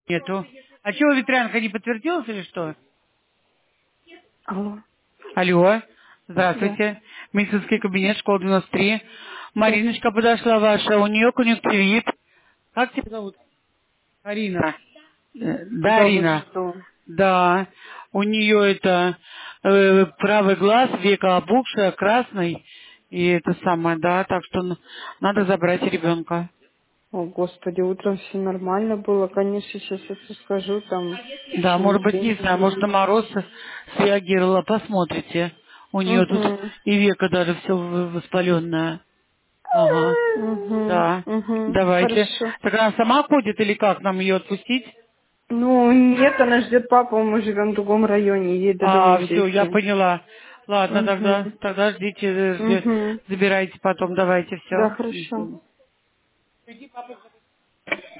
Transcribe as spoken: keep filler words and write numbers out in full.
Нету. А чего ветрянка не подтвердилась или что? Алло. Алло. Да. Здравствуйте. Медицинский кабинет, школа девяносто три. Да. Мариночка подошла ваша, у нее конъюнктивит. Как тебя зовут? Арина. Э, Да, Да вы Арина. что? Да. У нее это э, правый глаз, века опухшая, красный. И это самое, да, так что н- надо забрать ребенка. О, Господи, утром все нормально было. Конечно, сейчас это скажу, там Да, через может быть, день не знаю, может на заберу. мороз среагировала, посмотрите. У нее тут Угу. и века даже все воспаленное. Ага, Угу. да. Угу. Давайте. Хорошо. Так она сама ходит или как, нам ее отпустить? Ну, нет, она ждет папу, мы живем в другом районе, ей до дома А, надо все, я идти. поняла. Ладно, тогда, Угу. тогда ждите, э, жди- Угу. забирайте потом, давайте, Да, все. хорошо.